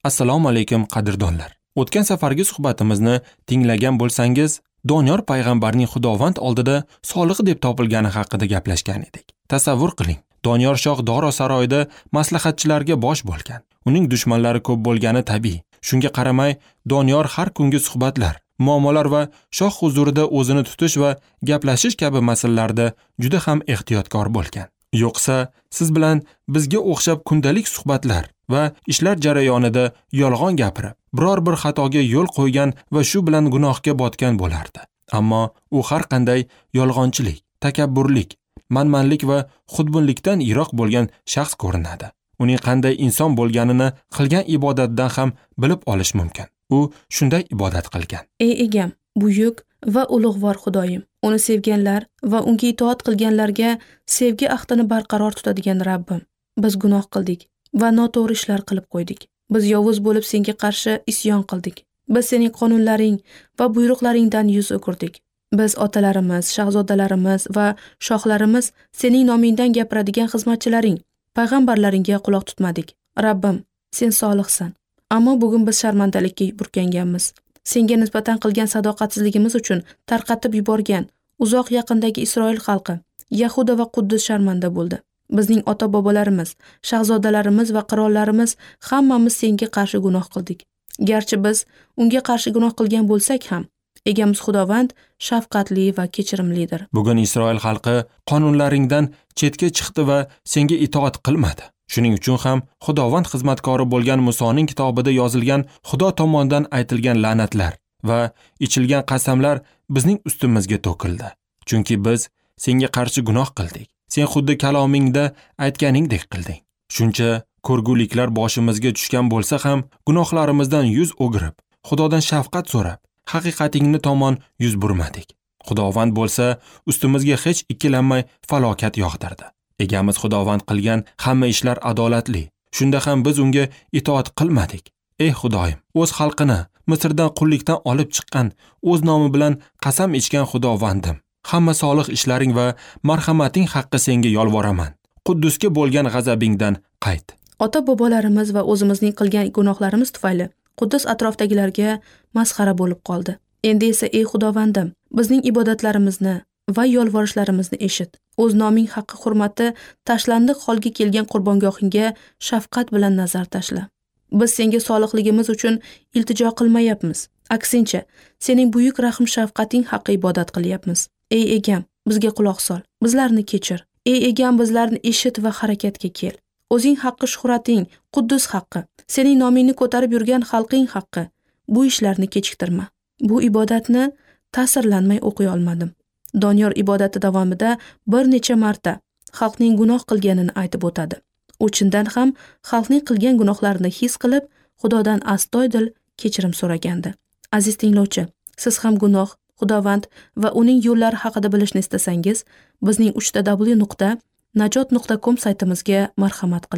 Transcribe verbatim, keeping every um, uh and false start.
Assalomu alaykum qadrdonlar. O'tgan safargi suhbatimizni tinglagan bo'lsangiz, Doniyor payg'ambarning Xudovand oldida solih deb topilgani haqida gaplashgan edik. Tasavvur qiling, Doniyor shoh Doro saroyida maslahatchilarga bosh bo'lgan. Uning dushmanlari ko'p bo'lgani tabiiy. Shunga qaramay, Doniyor har kungi suhbatlar, muammolar va shoh huzurida o'zini tutish va gaplashish kabi masalalarda juda ham ehtiyotkor bo'lgan. Yo'qsa, siz bilan bizga o'xshab kundalik suhbatlar va ishlar jarayonida yolg'on gapirib, biror bir xatoga yo'l qo'ygan va shu bilan gunohga botgan bo'lardi. Ammo u har qanday yolg'onchilik, takabburlik, manmanlik va xudbinlikdan yiroq bo'lgan shaxs ko'rinadi. Uning qanday inson bo'lganini qilgan ibodatidan ham bilib olish mumkin. U shunday ibodat qilgan. Ey egam, buyuk va ulug'vor Xudoyim, uni sevganlar va unga itoat qilganlarga sevgi ahdini barqaror tutadigan Rabbim. Biz gunoh qildik va noto'g'ri ishlar qilib qo'ydik. Biz yovuz bo'lib senga qarshi isyon qildik. Biz sening qonunlaring va buyruqlaringdan yuz o'girdik. Biz otalarimiz, shahzodalarimiz va shohlarimiz sening nomingdan gapiradigan xizmatchilaring, payg'ambarlaringga quloq tutmadik. Rabbim, sen solihsan. Ammo bugun biz sharmandalikka burkanganmiz. Senga nisbatan qilgan sadoqatsizligimiz uchun tarqatib yuborgan uzoq yaqindagi Isroil xalqi, Yahuda va Quddus sharmanda bo'ldi. Bizning ota-bobolarimiz, shahzodalarimiz va qirollarimiz hammamiz senga qarshi gunoh qildik. Garchi biz unga qarshi gunoh qilgan bo'lsak ham, egamiz Xudovand shafqatli va kechirimlidir. Bugun Isroil xalqi qonunlaringdan chetga chiqdi va senga itoat qilmadi. Shuning uchun ham Xudovand xizmatkori bo'lgan Musoning kitobida yozilgan Xudo tomonidan aytilgan la'natlar va ichilgan qasamlar bizning ustimizga to'kildi. Chunki biz senga qarshi gunoh qildik. Sen xuddi kalomingda aytganingdek qilding. Shuncha ko'rguliklar boshimizga tushgan bo'lsa ham, gunohlarimizdan yuz o'girib, Xudodan shafqat so'rab, haqiqatingni tomon yuz burmadik. Xudovand bo'lsa, ustimizga hech ikkilanmay falokat yog'dirdi. Egamiz Xudovand qilgan hamma ishlar adolatli. Shunda ham biz unga itoat qilmadik. Ey Xudoyim, o'z xalqini Misrdan qullikdan olib chiqqan, o'z nomi bilan qasam ichgan Xudovandim. Hamma solih ishlaring va marhamating haqqi senga yolvoraman. Quddusga bo'lgan g'azabingdan qayt. Ota-bobolarimiz va o'zimizning qilgan gunohlarimiz tufayli Quddus atrofdagilarga masxara bo'lib qoldi. Endi esa ey Xudovandim, bizning ibodatlarimizni va yolvorishlarimizni eshit. O'z noming haqqi hurmati tashlandiq holga kelgan qurbongohingga shafqat bilan nazar tashla. Biz senga solihligimiz uchun iltijo qilmayapmiz. Aksincha, sening buyuk rahm shafqating haqqi ibodat qilyapmiz. Ey egam, bizga quloq sol. Bizlarni kechir. Ey egam, bizlarni eshit va harakatga kel. O'zing haqqi shuhrating, Quddus haqqi, sening nomingni ko'tarib yurgan xalqing haqqi. Bu ishlarni kechiktirma. Bu ibodatni ta'sirlanmay o'qiy olmadim. Doniyor ibodati davomida bir necha marta xalqning gunoh qilganini aytib o'tadi. U chindan ham xalqning qilgan gunohlarini his qilib, Xudodan astoydil kechirim so'ragandi. Aziz tinglovchi, siz ham gunoh, Xudovand va uning yo'llari haqida bilishni istasangiz, bizning uch w nuqta najot nuqta com saytimizga marhamat qiling.